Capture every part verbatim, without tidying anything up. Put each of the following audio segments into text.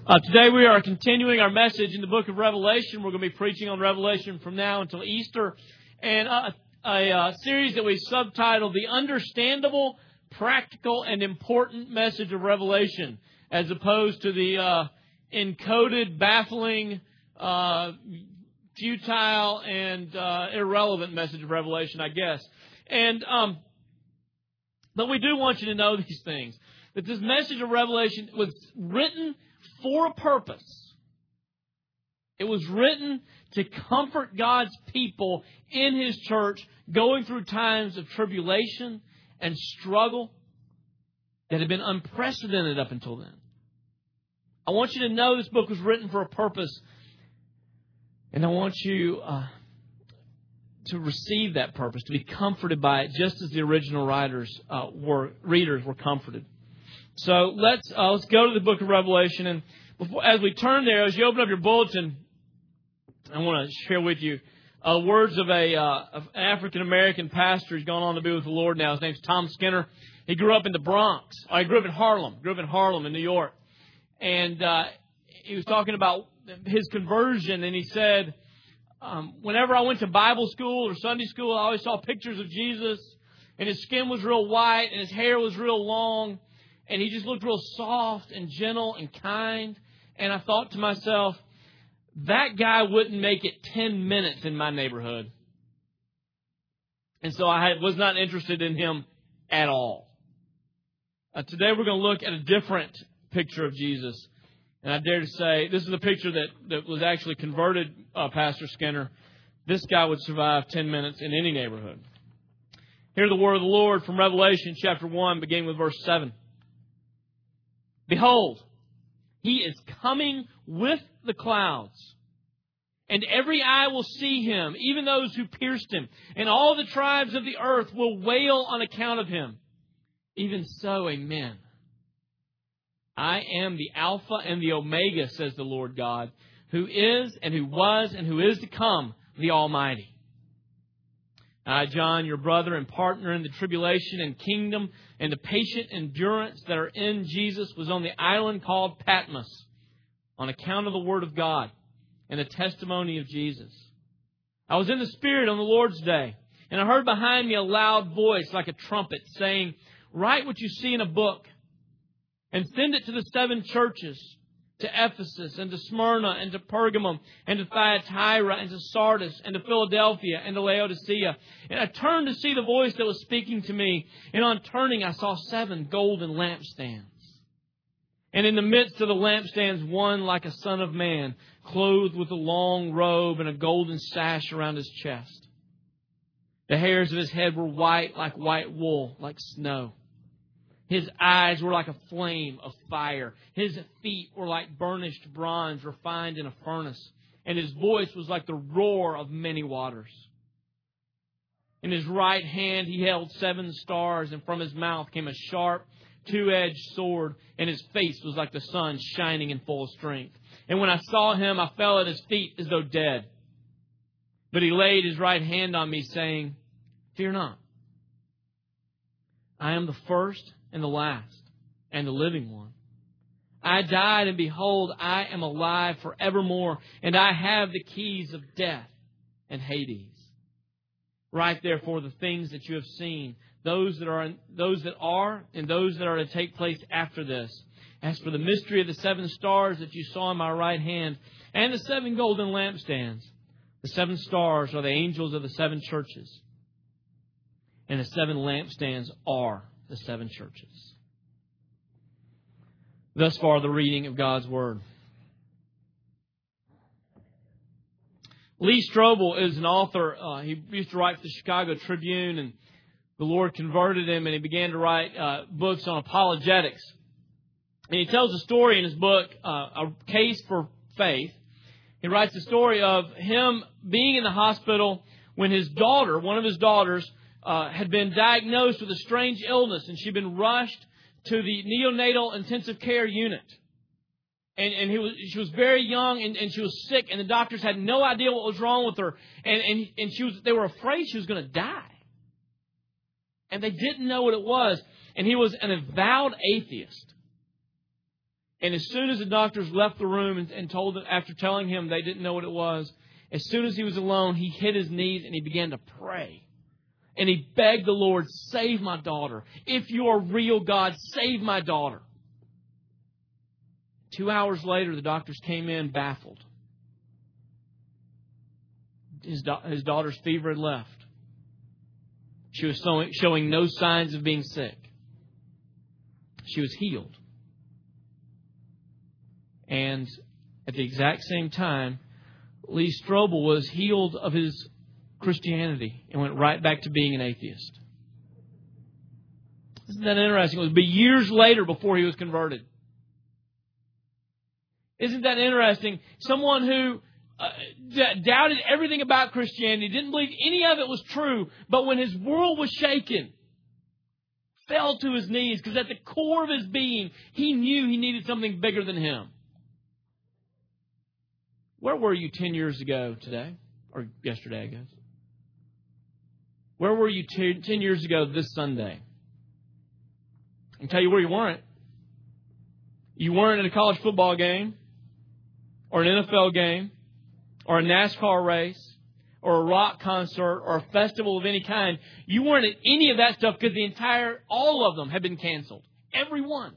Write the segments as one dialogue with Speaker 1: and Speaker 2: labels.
Speaker 1: Uh, today we are continuing our message in the book of Revelation. We're going to be preaching on Revelation from now until Easter. And uh, a, a series that we subtitled The Understandable, Practical, and Important Message of Revelation, as opposed to the uh, encoded, baffling, uh, futile, and uh, irrelevant message of Revelation, I guess. And um, But we do want you to know these things. That this message of Revelation was written for a purpose. It was written to comfort God's people in His church going through times of tribulation and struggle that had been unprecedented up until then. I want you to know this book was written for a purpose, and I want you uh, to receive that purpose, to be comforted by it, just as the original writers uh, were, readers were comforted. So let's uh, let's go to the book of Revelation, and before, as we turn there, as you open up your bulletin, I want to share with you uh, words of a uh, of an African American pastor who's gone on to be with the Lord now. His name's Tom Skinner. He grew up in the Bronx. Oh, he grew up in Harlem. Grew up in Harlem in New York, and uh, he was talking about his conversion, and he said, um, whenever I went to Bible school or Sunday school, I always saw pictures of Jesus, and his skin was real white, and his hair was real long. And he just looked real soft and gentle and kind. And I thought to myself, that guy wouldn't make it ten minutes in my neighborhood. And so I was not interested in him at all. Uh, today we're going to look at a different picture of Jesus. And I dare to say, this is a picture that, that was actually converted, uh, Pastor Skinner. This guy would survive ten minutes in any neighborhood. Hear the word of the Lord from Revelation chapter one, beginning with verse seven. Behold, He is coming with the clouds, and every eye will see Him, even those who pierced Him, and all the tribes of the earth will wail on account of Him. Even so, amen. I am the Alpha and the Omega, says the Lord God, who is and who was and who is to come, the Almighty. I, John, your brother and partner in the tribulation and kingdom and the patient endurance that are in Jesus, was on the island called Patmos on account of the Word of God and the testimony of Jesus. I was in the Spirit on the Lord's day, and I heard behind me a loud voice like a trumpet saying, write what you see in a book and send it to the seven churches, to Ephesus and to Smyrna and to Pergamum and to Thyatira and to Sardis and to Philadelphia and to Laodicea. And I turned to see the voice that was speaking to me. And on turning, I saw seven golden lampstands. And in the midst of the lampstands, one like a son of man, clothed with a long robe and a golden sash around his chest. The hairs of his head were white like white wool, like snow. His eyes were like a flame of fire. His feet were like burnished bronze refined in a furnace. And his voice was like the roar of many waters. In his right hand he held seven stars, and from his mouth came a sharp, two-edged sword, and his face was like the sun shining in full strength. And when I saw him, I fell at his feet as though dead. But he laid his right hand on me, saying, fear not. I am the first and the last, and the living one. I died, and behold, I am alive forevermore, and I have the keys of death and Hades. Write therefore the things that you have seen, those that are, those that are, and those that are to take place after this. As for the mystery of the seven stars that you saw in my right hand, and the seven golden lampstands, the seven stars are the angels of the seven churches, and the seven lampstands are the seven churches. Thus far, the reading of God's Word. Lee Strobel is an author. Uh, he used to write for the Chicago Tribune, and the Lord converted him, and he began to write uh, books on apologetics. And he tells a story in his book, uh, A Case for Faith. He writes the story of him being in the hospital when his daughter, one of his daughters, Uh, had been diagnosed with a strange illness, and she'd been rushed to the neonatal intensive care unit. And, and he was, she was very young, and, and she was sick, and the doctors had no idea what was wrong with her. And, and, and she was, they were afraid she was going to die. And they didn't know what it was. And he was an avowed atheist. And as soon as the doctors left the room and, and told them, after telling him they didn't know what it was, as soon as he was alone, he hit his knees and he began to pray. And he begged the Lord, save my daughter. If you are real, God, save my daughter. Two hours later, the doctors came in baffled. His, da- his daughter's fever had left. She was showing, showing no signs of being sick. She was healed. And at the exact same time, Lee Strobel was healed of his Christianity and went right back to being an atheist. Isn't that interesting? It would be years later before he was converted. Isn't that interesting? Someone who uh, d- doubted everything about Christianity, didn't believe any of it was true, but when his world was shaken, fell to his knees because at the core of his being, he knew he needed something bigger than him. Where were you ten years ago today? Or yesterday, I guess. Where were you t- ten years ago this Sunday? I can tell you where you weren't. You weren't at a college football game, or an N F L game, or a NASCAR race, or a rock concert, or a festival of any kind. You weren't at any of that stuff because the entire, all of them had been canceled. Every one.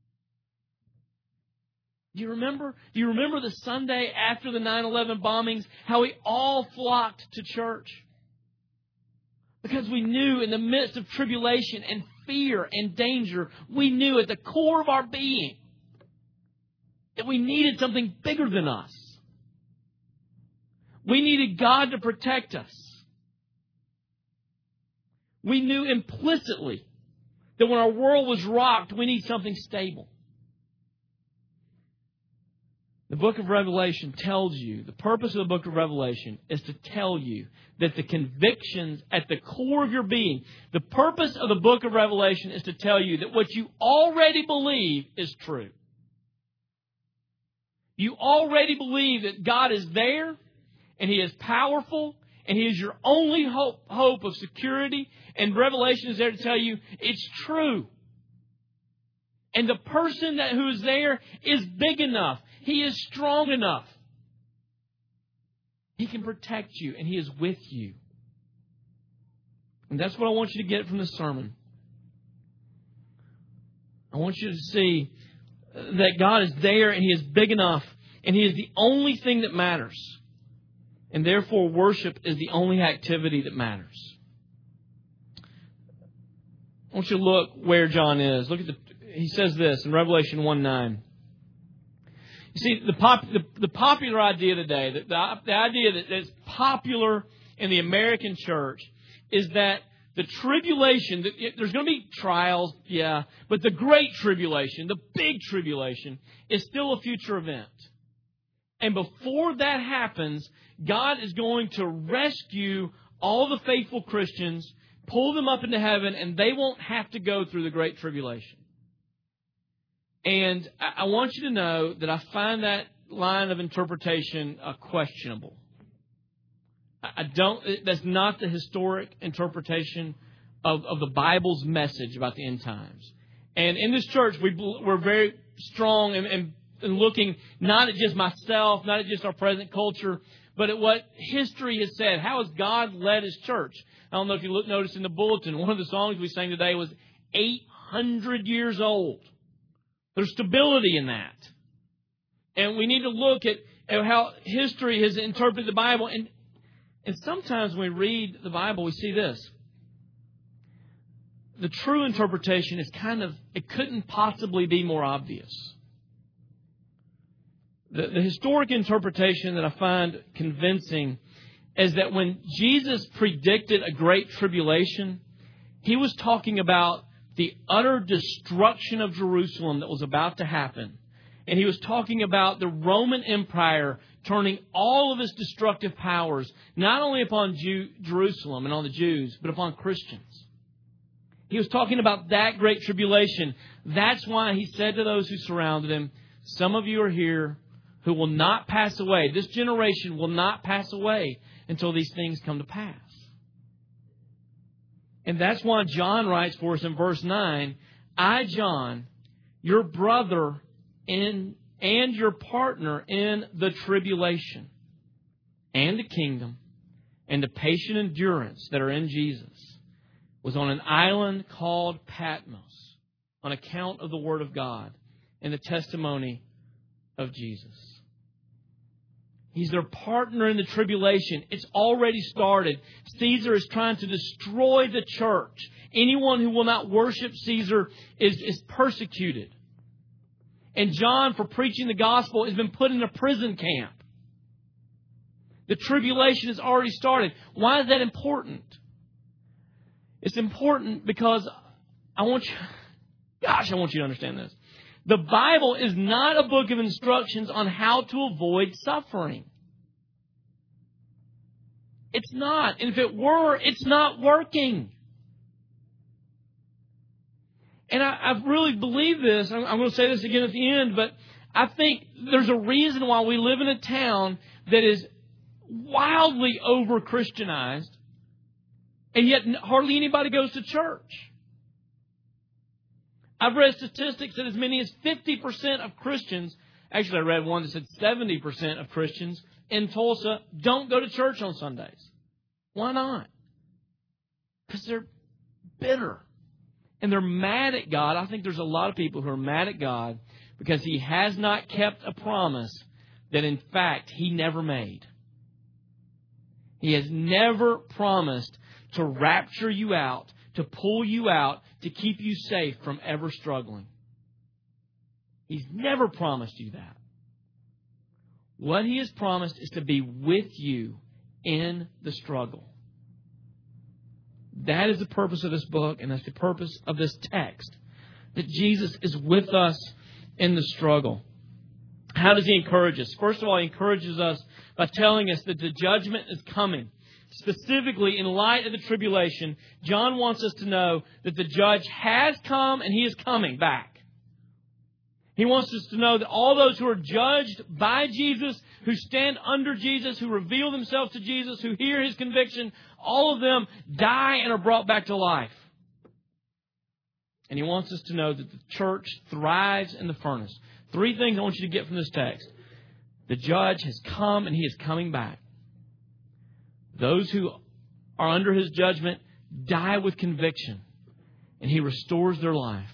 Speaker 1: Do you remember? Do you remember the Sunday after the nine eleven bombings, how we all flocked to church? Because we knew in the midst of tribulation and fear and danger, we knew at the core of our being that we needed something bigger than us. We needed God to protect us. We knew implicitly that when our world was rocked, we need something stable. The book of Revelation tells you, the purpose of the book of Revelation is to tell you that the convictions at the core of your being, the purpose of the book of Revelation is to tell you that what you already believe is true. You already believe that God is there and He is powerful and He is your only hope, hope of security. And Revelation is there to tell you it's true. And the person that who is there is big enough. He is strong enough. He can protect you and He is with you. And that's what I want you to get from this sermon. I want you to see that God is there and He is big enough and He is the only thing that matters. And therefore worship is the only activity that matters. I want you to look where John is. Look at the, he says this in Revelation one nine. You see, the, pop, the, the popular idea today, the, the, the idea that is popular in the American church is that the tribulation, there's going to be trials, yeah, but the great tribulation, the big tribulation, is still a future event. And before that happens, God is going to rescue all the faithful Christians, pull them up into heaven, and they won't have to go through the great tribulation. And I want you to know that I find that line of interpretation uh, questionable. I don't. That's not the historic interpretation of, of the Bible's message about the end times. And in this church, we, we're very strong in, in, in looking not at just myself, not at just our present culture, but at what history has said. How has God led His church? I don't know if you look, noticed in the bulletin, one of the songs we sang today was eight hundred years old. There's stability in that. And we need to look at, at how history has interpreted the Bible. And, and sometimes when we read the Bible, we see this. The true interpretation is kind of, it couldn't possibly be more obvious. The, the historic interpretation that I find convincing is that when Jesus predicted a great tribulation, He was talking about the utter destruction of Jerusalem that was about to happen. And He was talking about the Roman Empire turning all of its destructive powers, not only upon Jew, Jerusalem and on the Jews, but upon Christians. He was talking about that great tribulation. That's why He said to those who surrounded Him, some of you are here who will not pass away. This generation will not pass away until these things come to pass. And that's why John writes for us in verse nine, I, John, your brother in and your partner in the tribulation and the kingdom and the patient endurance that are in Jesus was on an island called Patmos on account of the Word of God and the testimony of Jesus. He's their partner in the tribulation. It's already started. Caesar is trying to destroy the church. Anyone who will not worship Caesar is, is persecuted. And John, for preaching the gospel, has been put in a prison camp. The tribulation has already started. Why is that important? It's important because I want you, gosh, I want you to understand this. The Bible is not a book of instructions on how to avoid suffering. It's not. And if it were, it's not working. And I, I really believe this. I'm, I'm going to say this again at the end, but I think there's a reason why we live in a town that is wildly over-Christianized, and yet hardly anybody goes to church. I've read statistics that as many as fifty percent of Christians, actually I read one that said seventy percent of Christians in Tulsa don't go to church on Sundays. Why not? Because they're bitter. And they're mad at God. I think there's a lot of people who are mad at God because He has not kept a promise that in fact He never made. He has never promised to rapture you out, to pull you out, to keep you safe from ever struggling. He's never promised you that. What He has promised is to be with you in the struggle. That is the purpose of this book, and that's the purpose of this text. That Jesus is with us in the struggle. How does He encourage us? First of all, He encourages us by telling us that the judgment is coming. Specifically, in light of the tribulation, John wants us to know that the judge has come and He is coming back. He wants us to know that all those who are judged by Jesus, who stand under Jesus, who reveal themselves to Jesus, who hear His conviction, all of them die and are brought back to life. And He wants us to know that the church thrives in the furnace. Three things I want you to get from this text. The judge has come and He is coming back. Those who are under His judgment die with conviction, and He restores their life.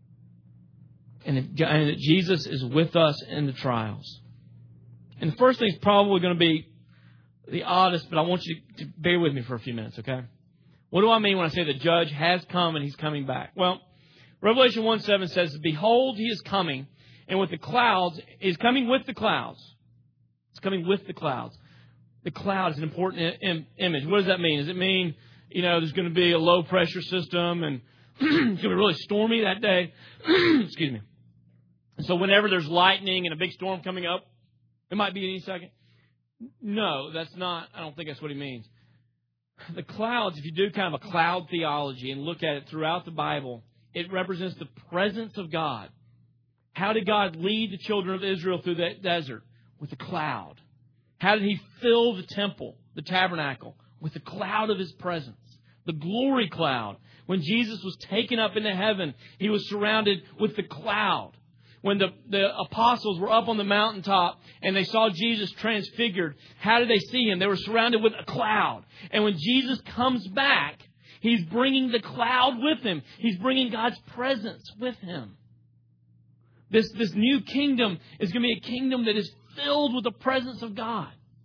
Speaker 1: And that Jesus is with us in the trials. And the first thing is probably going to be the oddest, but I want you to bear with me for a few minutes, okay? What do I mean when I say the judge has come and He's coming back? Well, Revelation one seven says, "Behold, He is coming, and with the clouds, He's coming with the clouds." It's coming with the clouds. The cloud is an important im- image. What does that mean? Does it mean, you know, there's going to be a low pressure system and it's going to be really stormy that day? Excuse me. So whenever there's lightning and a big storm coming up, it might be any second. No, that's not, I don't think that's what he means. The clouds, if you do kind of a cloud theology and look at it throughout the Bible, it represents the presence of God. How did God lead the children of Israel through that desert? With a cloud. How did He fill the temple, the tabernacle? With the cloud of His presence. The glory cloud. When Jesus was taken up into heaven, He was surrounded with the cloud. When the, the apostles were up on the mountaintop and they saw Jesus transfigured, how did they see Him? They were surrounded with a cloud. And when Jesus comes back, He's bringing the cloud with Him. He's bringing God's presence with Him. This, this new kingdom is going to be a kingdom that is filled with the presence of God.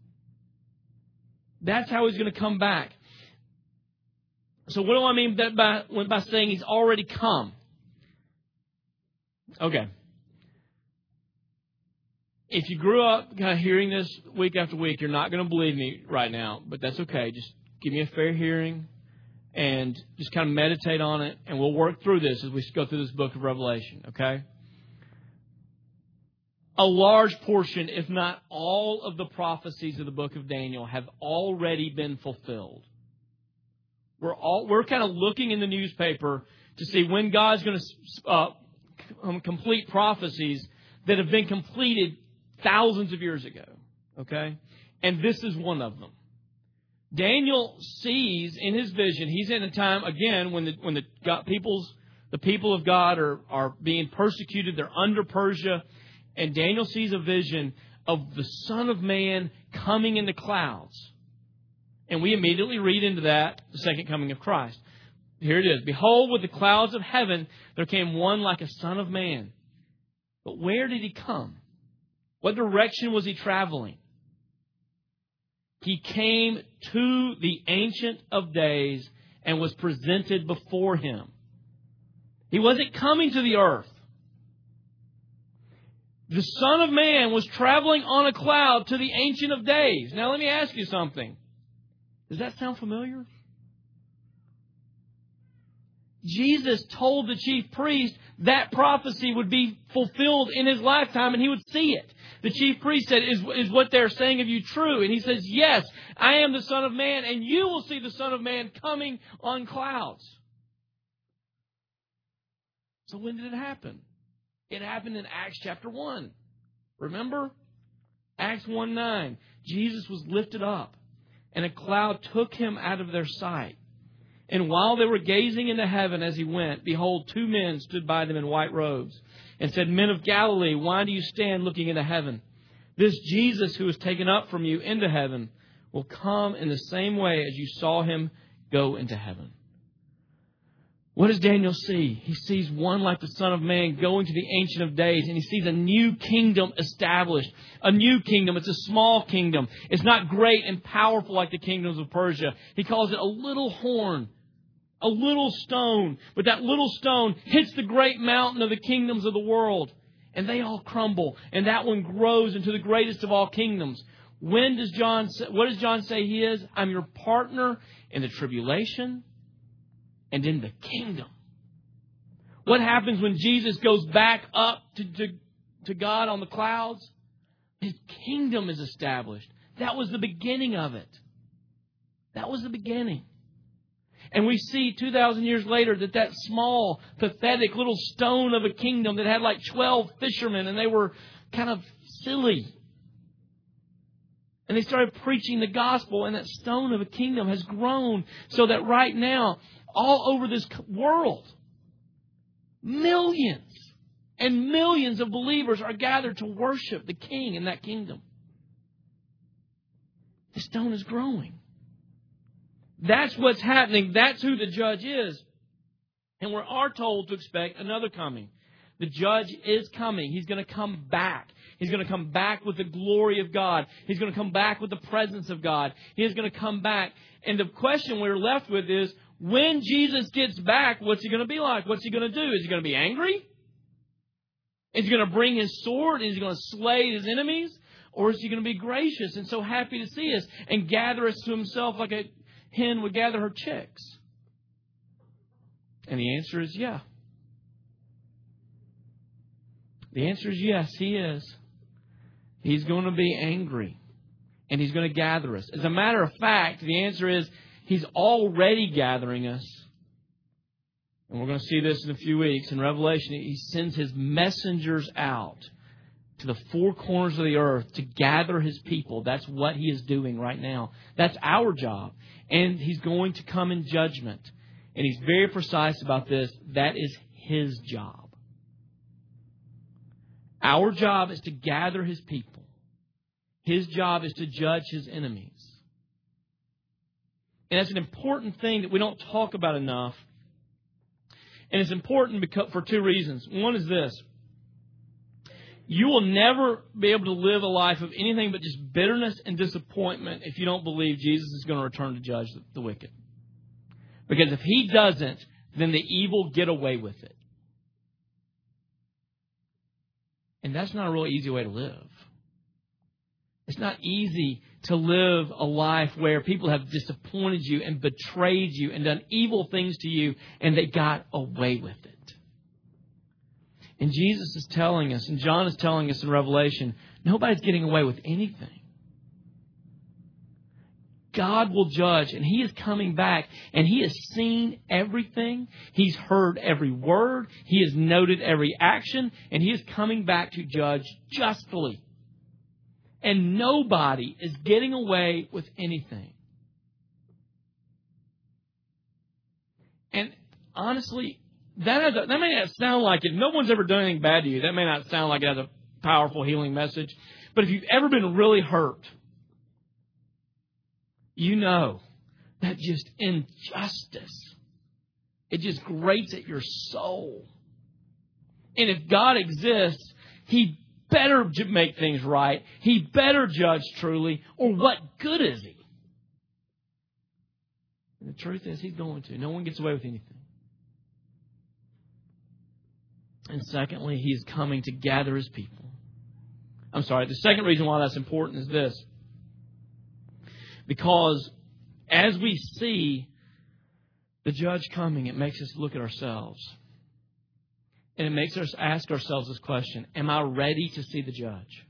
Speaker 1: That's how He's going to come back. So what do I mean by, by saying He's already come? Okay. If you grew up kind of hearing this week after week, you're not going to believe me right now, but that's okay. Just give me a fair hearing and just kind of meditate on it, and we'll work through this as we go through this book of Revelation, okay? A large portion, if not all, of the prophecies of the book of Daniel have already been fulfilled. We're all we're kind of looking in the newspaper to see when God's going to uh, complete prophecies that have been completed thousands of years ago. Okay, and this is one of them. Daniel sees in his vision. He's in a time again when the when the God, people's the people of God are are being persecuted. They're under Persia. And Daniel sees a vision of the Son of Man coming in the clouds. And we immediately read into that the second coming of Christ. Here it is. Behold, with the clouds of heaven, there came one like a Son of Man. But where did he come? What direction was he traveling? He came to the Ancient of Days and was presented before him. He wasn't coming to the earth. The Son of Man was traveling on a cloud to the Ancient of Days. Now let me ask you something. Does that sound familiar? Jesus told the chief priest that prophecy would be fulfilled in his lifetime and he would see it. The chief priest said, is, is what they're saying of you true? And he says, yes, I am the Son of Man and you will see the Son of Man coming on clouds. So when did it happen? It happened in Acts chapter one. Remember? Acts one nine. Jesus was lifted up and a cloud took him out of their sight. And while they were gazing into heaven as he went, behold, two men stood by them in white robes and said, Men of Galilee, why do you stand looking into heaven? This Jesus who was taken up from you into heaven will come in the same way as you saw him go into heaven. What does Daniel see? He sees one like the Son of Man going to the Ancient of Days, and he sees a new kingdom established. A new kingdom. It's a small kingdom. It's not great and powerful like the kingdoms of Persia. He calls it a little horn, a little stone. But that little stone hits the great mountain of the kingdoms of the world, and they all crumble. And that one grows into the greatest of all kingdoms. When does John say, what does John say he is? I'm your partner in the tribulation and in the kingdom. What happens when Jesus goes back up to, to, to God on the clouds? His kingdom is established. That was the beginning of it. That was the beginning. And we see two thousand years later that that small, pathetic little stone of a kingdom that had like twelve fishermen and they were kind of silly. And they started preaching the gospel, and that stone of a kingdom has grown so that right now, all over this world, millions and millions of believers are gathered to worship the King in that kingdom. The stone is growing. That's what's happening. That's who the judge is. And we are told to expect another coming. The judge is coming. He's going to come back. He's going to come back with the glory of God. He's going to come back with the presence of God. He is going to come back. And the question we're left with is, when Jesus gets back, what's he going to be like? What's he going to do? Is he going to be angry? Is he going to bring his sword? Is he going to slay his enemies? Or is he going to be gracious and so happy to see us and gather us to himself like a hen would gather her chicks? And the answer is yeah. The answer is yes, he is. He's going to be angry. And he's going to gather us. As a matter of fact, the answer is he's already gathering us. And we're going to see this in a few weeks. In Revelation, he sends his messengers out to the four corners of the earth to gather his people. That's what he is doing right now. That's our job. And he's going to come in judgment. And he's very precise about this. That is his job. Our job is to gather his people. His job is to judge his enemies. And that's an important thing that we don't talk about enough. And it's important because, for two reasons. One is this. You will never be able to live a life of anything but just bitterness and disappointment if you don't believe Jesus is going to return to judge the wicked. Because if he doesn't, then the evil get away with it. And that's not a real easy way to live. It's not easy to live a life where people have disappointed you and betrayed you and done evil things to you and they got away with it. And Jesus is telling us, and John is telling us in Revelation, nobody's getting away with anything. God will judge, and he is coming back, and he has seen everything. He's heard every word. He has noted every action, and he is coming back to judge justly. And nobody is getting away with anything. And honestly, that, has a, that may not sound like it. No one's ever done anything bad to you. That may not sound like it has a powerful healing message. But if you've ever been really hurt, you know that just injustice, it just grates at your soul. And if God exists, He better make things right. He better judge truly, or what good is He? And the truth is, He's going to. No one gets away with anything. And secondly, He is coming to gather His people. I'm sorry, the second reason why that's important is this. Because as we see the judge coming, it makes us look at ourselves. And it makes us ask ourselves this question: am I ready to see the judge?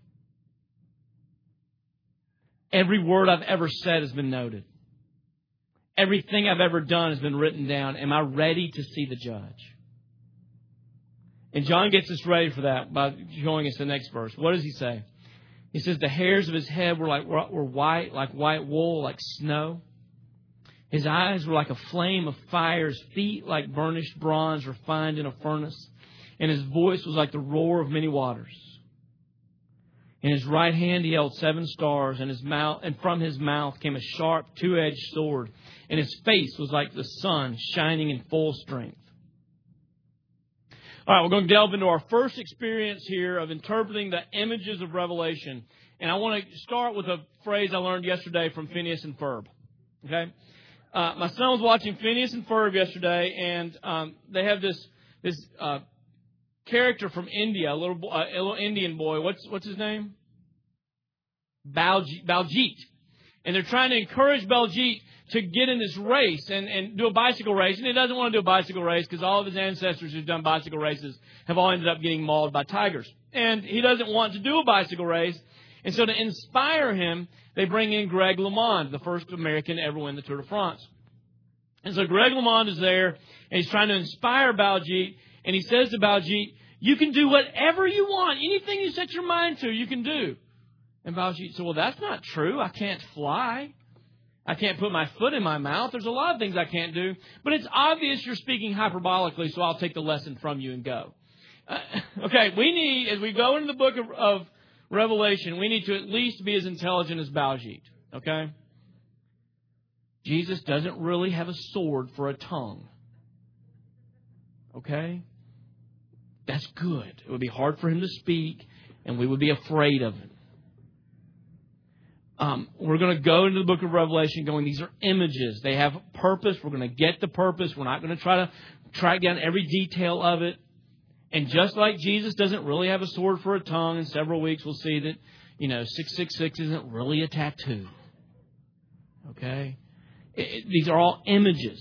Speaker 1: Every word I've ever said has been noted. Everything I've ever done has been written down. Am I ready to see the judge? And John gets us ready for that by showing us the next verse. What does he say? He says the hairs of his head were like were white, like white wool, like snow. His eyes were like a flame of fire. His feet like burnished bronze refined in a furnace. And his voice was like the roar of many waters. In his right hand he held seven stars, and his mouth, and from his mouth came a sharp two-edged sword, and his face was like the sun shining in full strength. All right, we're going to delve into our first experience here of interpreting the images of Revelation. And I want to start with a phrase I learned yesterday from Phineas and Ferb. Okay? Uh, my son was watching Phineas and Ferb yesterday, and um, they have this this uh, character from India, a little, uh, a little Indian boy. What's what's his name? Baljit. Baljit. And they're trying to encourage Baljit to get in this race and, and do a bicycle race. And he doesn't want to do a bicycle race because all of his ancestors who've done bicycle races have all ended up getting mauled by tigers. And he doesn't want to do a bicycle race. And so to inspire him, they bring in Greg LeMond, the first American to ever win the Tour de France. And so Greg LeMond is there, and he's trying to inspire Baljit. And he says to Baljit, you can do whatever you want. Anything you set your mind to, you can do. And Baljit said, well, that's not true. I can't fly. I can't put my foot in my mouth. There's a lot of things I can't do. But it's obvious you're speaking hyperbolically, so I'll take the lesson from you and go. Uh, okay, we need, as we go into the book of, of Revelation, we need to at least be as intelligent as Baljit. Okay? Jesus doesn't really have a sword for a tongue. Okay? That's good. It would be hard for him to speak, and we would be afraid of him. Um, we're going to go into the book of Revelation going, these are images. They have purpose. We're going to get the purpose. We're not going to try to track down every detail of it. And just like Jesus doesn't really have a sword for a tongue, in several weeks we'll see that, you know, six six six isn't really a tattoo. Okay? It, it, these are all images.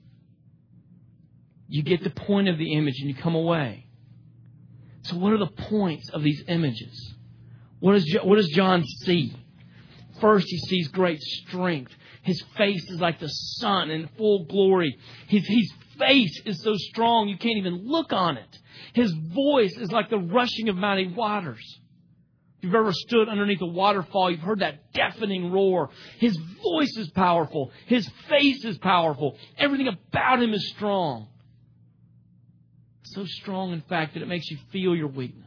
Speaker 1: You get the point of the image and you come away. So what are the points of these images? What does, what does John see? First, he sees great strength. His face is like the sun in full glory. His, his face is so strong you can't even look on it. His voice is like the rushing of mighty waters. If you've ever stood underneath a waterfall, you've heard that deafening roar. His voice is powerful. His face is powerful. Everything about him is strong. So strong, in fact, that it makes you feel your weakness.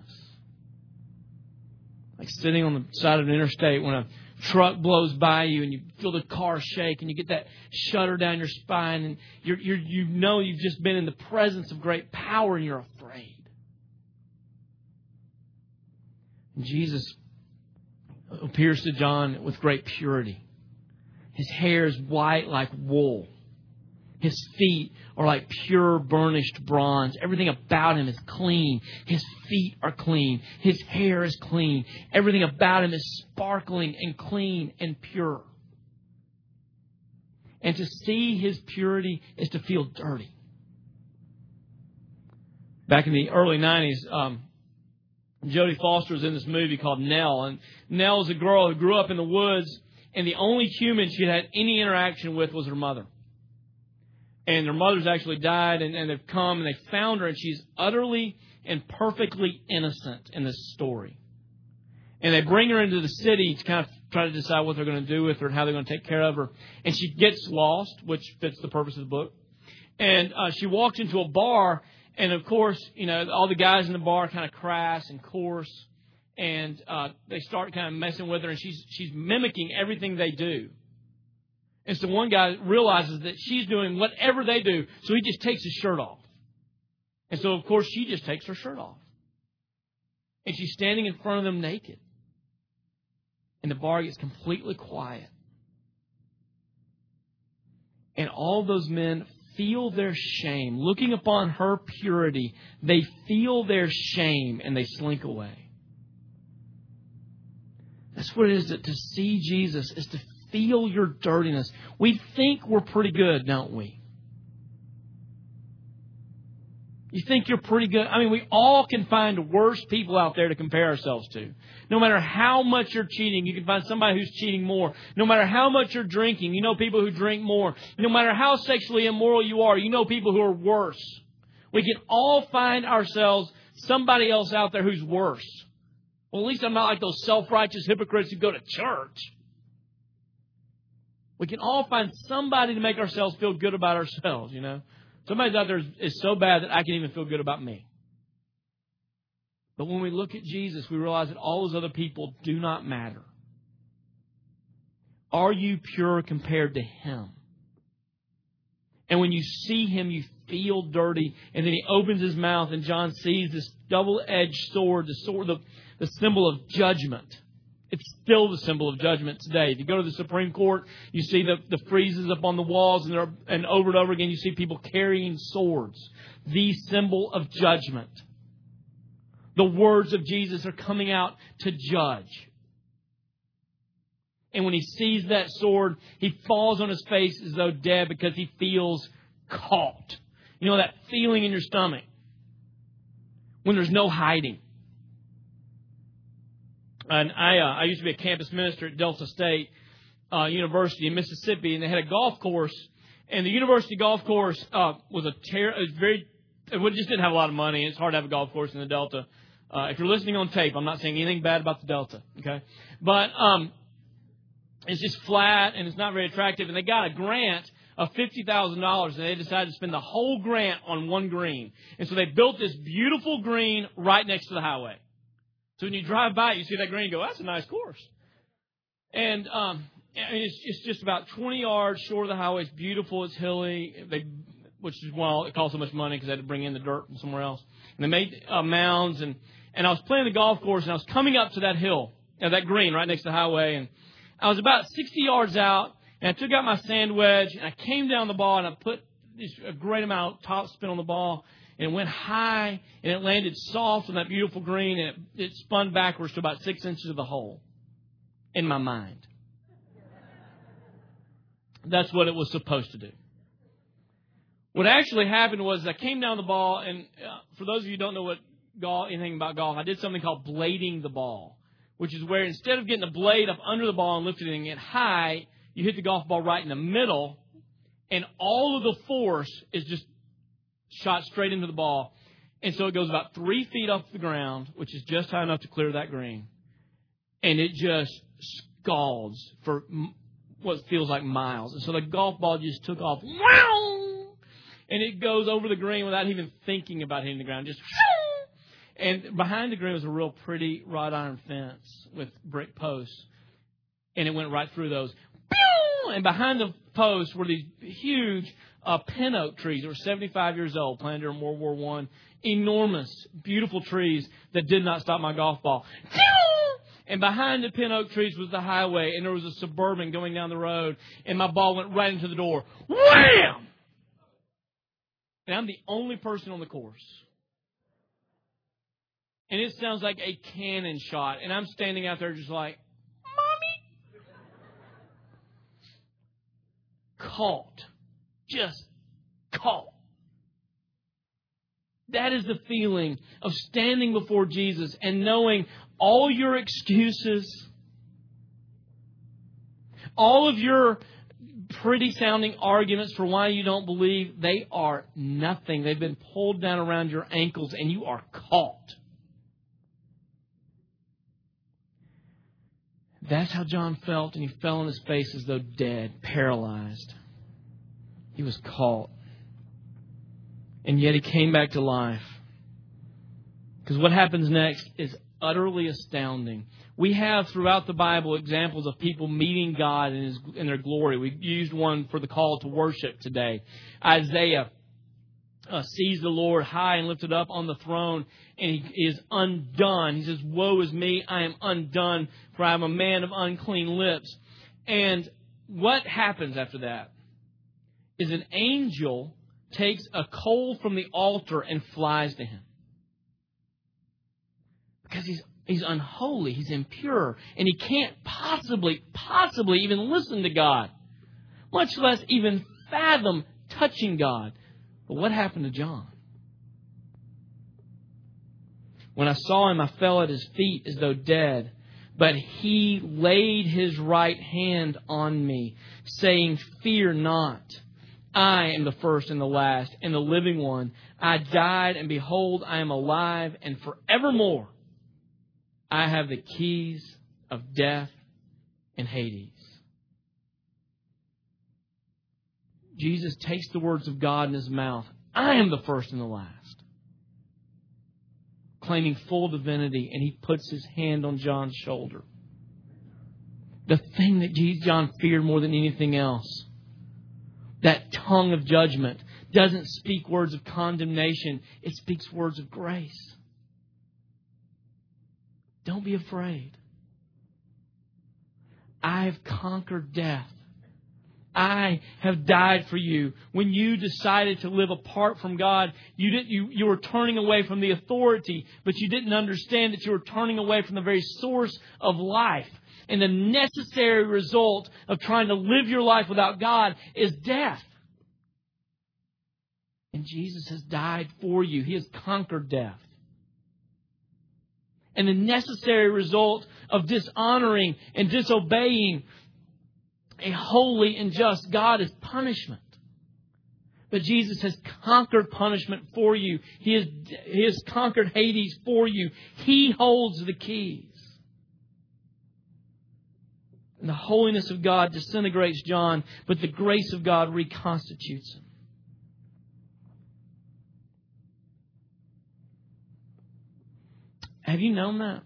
Speaker 1: Like sitting on the side of an interstate when a truck blows by you and you feel the car shake and you get that shudder down your spine and you're, you're, you know you've just been in the presence of great power and you're afraid. And Jesus appears to John with great purity. His hair is white like wool. His feet are like pure burnished bronze. Everything about him is clean. His feet are clean. His hair is clean. Everything about him is sparkling and clean and pure. And to see his purity is to feel dirty. Back in the early nineties, um, Jodie Foster was in this movie called Nell. And Nell is a girl who grew up in the woods, and the only human she had any interaction with was her mother. And her mother's actually died, and, and they've come and they found her, and she's utterly and perfectly innocent in this story. And they bring her into the city to kind of try to decide what they're going to do with her and how they're going to take care of her. And she gets lost, which fits the purpose of the book. And uh, she walks into a bar, and of course, you know, all the guys in the bar are kind of crass and coarse. and uh, they start kind of messing with her, and she's she's mimicking everything they do. And so one guy realizes that she's doing whatever they do, so he just takes his shirt off. And so, of course, she just takes her shirt off. And she's standing in front of them naked. And the bar gets completely quiet. And all those men feel their shame. Looking upon her purity, they feel their shame and they slink away. That's what it is, to, to see Jesus is to feel your dirtiness. We think we're pretty good, don't we? You think you're pretty good? I mean, we all can find worse people out there to compare ourselves to. No matter how much you're cheating, you can find somebody who's cheating more. No matter how much you're drinking, you know people who drink more. No matter how sexually immoral you are, you know people who are worse. We can all find ourselves somebody else out there who's worse. Well, at least I'm not like those self-righteous hypocrites who go to church. We can all find somebody to make ourselves feel good about ourselves, you know. Somebody out there is so bad that I can even feel good about me. But when we look at Jesus, we realize that all those other people do not matter. Are you pure compared to Him? And when you see Him, you feel dirty. And then He opens His mouth and John sees this double-edged sword, the sword, the, the symbol of judgment. It's still the symbol of judgment today. If you go to the Supreme Court, you see the, the friezes up on the walls, and, there, and over and over again you see people carrying swords. The symbol of judgment. The words of Jesus are coming out to judge. And when He sees that sword, He falls on His face as though dead because He feels caught. You know that feeling in your stomach when there's no hiding. And I, uh, I used to be a campus minister at Delta State uh, University in Mississippi, and they had a golf course. And the university golf course uh, was a ter- it was very, it just didn't have a lot of money. It's hard to have a golf course in the Delta. Uh, if you're listening on tape, I'm not saying anything bad about the Delta, okay? But um, it's just flat and it's not very attractive. And they got a grant of fifty thousand dollars, and they decided to spend the whole grant on one green. And so they built this beautiful green right next to the highway. So when you drive by, you see that green and go, that's a nice course. And um, it's, it's just about twenty yards short of the highway. It's beautiful. It's hilly, they, which is why it cost so much money because they had to bring in the dirt from somewhere else. And they made uh, mounds. And, and I was playing the golf course, and I was coming up to that hill, you know, that green right next to the highway. And I was about sixty yards out, and I took out my sand wedge, and I came down the ball, and I put this, a great amount of top spin on the ball. And it went high, and it landed soft on that beautiful green, and it, it spun backwards to about six inches of the hole in my mind. That's what it was supposed to do. What actually happened was I came down the ball, and uh, for those of you who don't know what golf, anything about golf, I did something called blading the ball, which is where instead of getting the blade up under the ball and lifting it high, you hit the golf ball right in the middle, and all of the force is just shot straight into the ball. And so it goes about three feet off the ground, which is just high enough to clear that green. And it just scalds for what feels like miles. And so the golf ball just took off. Wow! And it goes over the green without even thinking about hitting the ground. Just and behind the green was a real pretty wrought iron fence with brick posts. And it went right through those. And behind the posts were these huge Uh, pin oak trees that were seventy-five years old, planted during World War One. Enormous, beautiful trees that did not stop my golf ball. And behind the pin oak trees was the highway, and there was a Suburban going down the road, and my ball went right into the door. Wham! And I'm the only person on the course. And it sounds like a cannon shot, and I'm standing out there just like, Mommy! Caught. Just caught. That is the feeling of standing before Jesus and knowing all your excuses, all of your pretty sounding arguments for why you don't believe, they are nothing. They've been pulled down around your ankles and you are caught. That's how John felt, and he fell on his face as though dead, paralyzed. He was caught. And yet he came back to life. Because what happens next is utterly astounding. We have throughout the Bible examples of people meeting God in, his, in their glory. We used one for the call to worship today. Isaiah uh, sees the Lord high and lifted up on the throne, and he is undone. He says, "Woe is me, I am undone, for I am a man of unclean lips." And what happens after that is an angel takes a coal from the altar and flies to him. Because he's he's unholy, he's impure, and he can't possibly, possibly even listen to God, much less even fathom touching God. But what happened to John? When I saw him, I fell at his feet as though dead. But he laid his right hand on me, saying, "Fear not. I am the first and the last, and the living one. I died, and behold, I am alive, and forevermore I have the keys of death and Hades." Jesus takes the words of God in his mouth. I am the first and the last, claiming full divinity, and he puts his hand on John's shoulder. The thing that John feared more than anything else, that tongue of judgment, doesn't speak words of condemnation. It speaks words of grace. Don't be afraid. I've conquered death. I have died for you. When you decided to live apart from God, you didn't, you, you were turning away from the authority, but you didn't understand that you were turning away from the very source of life. And the necessary result of trying to live your life without God is death. And Jesus has died for you. He has conquered death. And the necessary result of dishonoring and disobeying a holy and just God is punishment. But Jesus has conquered punishment for you. He has, he has conquered Hades for you. He holds the keys. And the holiness of God disintegrates John, but the grace of God reconstitutes him. Have you known that?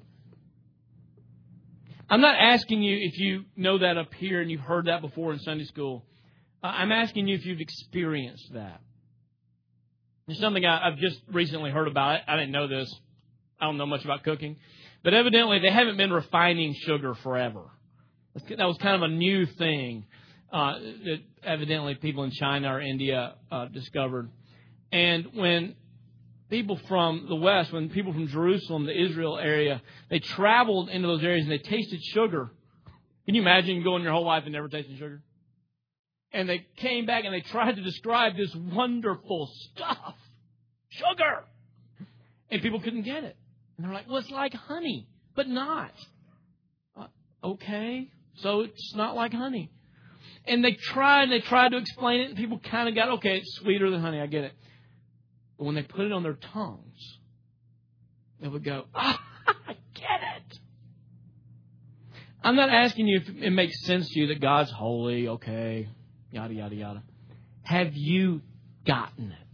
Speaker 1: I'm not asking you if you know that up here and you've heard that before in Sunday school. I'm asking you if you've experienced that. It's something I, I've just recently heard about. I didn't know this. I don't know much about cooking. But evidently they haven't been refining sugar forever. That was kind of a new thing uh, that evidently people in China or India uh, discovered. And when people from the West, when people from Jerusalem, the Israel area, they traveled into those areas and they tasted sugar. Can you imagine going your whole life and never tasting sugar? And they came back and they tried to describe this wonderful stuff, sugar. And people couldn't get it. And they're like, well, it's like honey, but not. Uh, okay, so it's not like honey. And they tried, they tried to explain it, and people kind of got, okay, it's sweeter than honey, I get it. But when they put it on their tongues, they would go, ah, I get it. I'm not asking you if it makes sense to you that God's holy, okay, yada, yada, yada. Have you gotten it?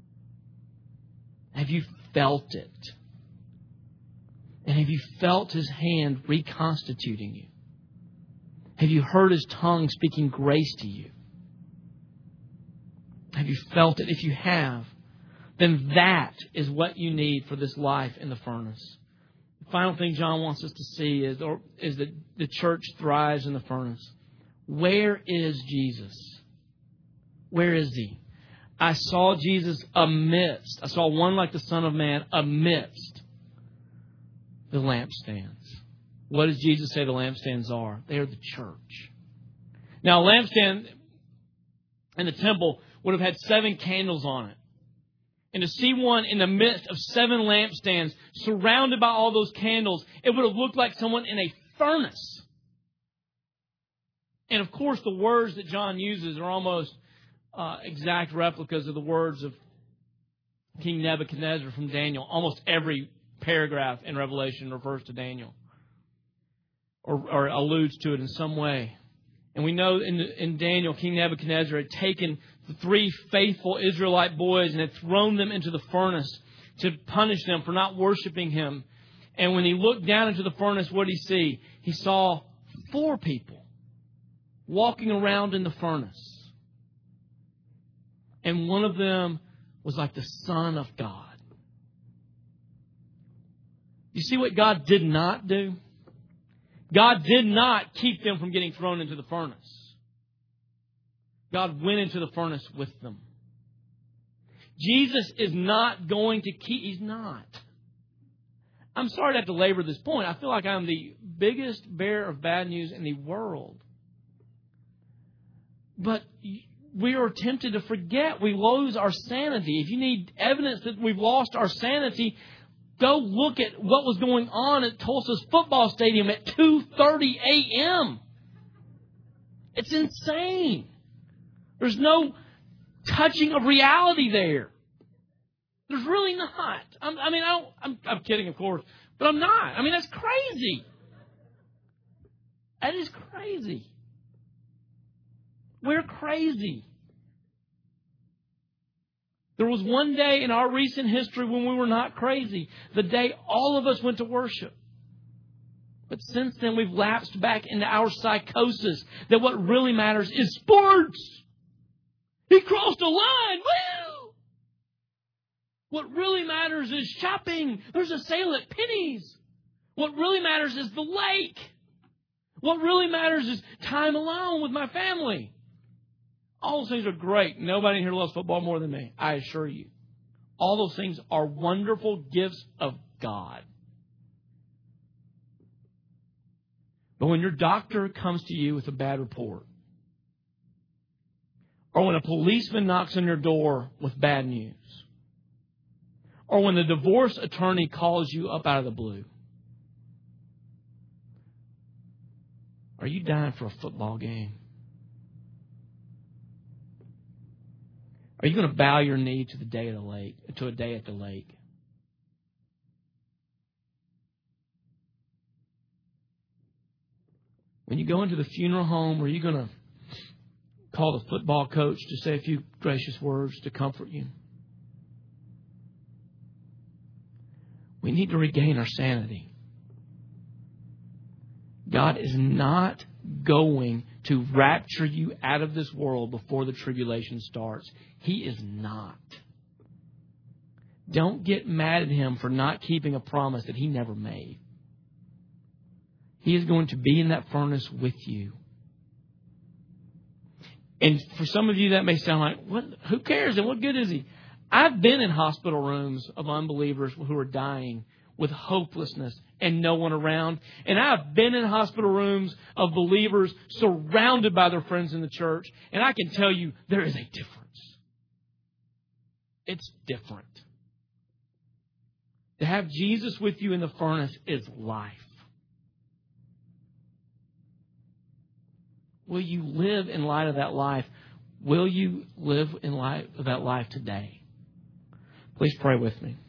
Speaker 1: Have you felt it? And have you felt His hand reconstituting you? Have you heard His tongue speaking grace to you? Have you felt it? If you have, then that is what you need for this life in the furnace. The final thing John wants us to see is, or, is that the church thrives in the furnace. Where is Jesus? Where is He? I saw Jesus amidst, I saw one like the Son of Man amidst the lampstands. What does Jesus say the lampstands are? They are the church. Now, a lampstand in the temple would have had seven candles on it. And to see one in the midst of seven lampstands, surrounded by all those candles, it would have looked like someone in a furnace. And of course, the words that John uses are almost uh, exact replicas of the words of King Nebuchadnezzar from Daniel. Almost every paragraph in Revelation refers to Daniel, or, or alludes to it in some way. And we know in, in Daniel, King Nebuchadnezzar had taken the three faithful Israelite boys and had thrown them into the furnace to punish them for not worshiping him. And when he looked down into the furnace, what did he see? He saw four people walking around in the furnace. And one of them was like the Son of God. You see what God did not do? God did not keep them from getting thrown into the furnace. God went into the furnace with them. Jesus is not going to keep... He's not. I'm sorry to have to labor this point. I feel like I'm the biggest bearer of bad news in the world. But we are tempted to forget. We lose our sanity. If you need evidence that we've lost our sanity, go look at what was going on at Tulsa's football stadium at two thirty a.m. It's insane. There's no touching of reality there. There's really not. I'm, I mean, I don't, I'm, I'm kidding, of course, but I'm not. I mean, that's crazy. That is crazy. We're crazy. There was one day in our recent history when we were not crazy. The day all of us went to worship. But since then, we've lapsed back into our psychosis that what really matters is sports. He crossed a line. Woo! What really matters is shopping. There's a sale at Penny's. What really matters is the lake. What really matters is time alone with my family. All those things are great. Nobody here loves football more than me, I assure you. All those things are wonderful gifts of God. But when your doctor comes to you with a bad report, or when a policeman knocks on your door with bad news, or when the divorce attorney calls you up out of the blue, are you dying for a football game? Are you going to bow your knee to the day of the lake, to a day at the lake? When you go into the funeral home, are you going to call the football coach to say a few gracious words to comfort you? We need to regain our sanity. God is not going to rapture you out of this world before the tribulation starts. He is not. Don't get mad at Him for not keeping a promise that He never made. He is going to be in that furnace with you. And for some of you, that may sound like, what? Who cares? And what good is He? I've been in hospital rooms of unbelievers who are dying with hopelessness and no one around. And I've been in hospital rooms of believers surrounded by their friends in the church. And I can tell you, there is a difference. It's different. To have Jesus with you in the furnace is life. Will you live in light of that life? Will you live in light of that life today? Please pray with me.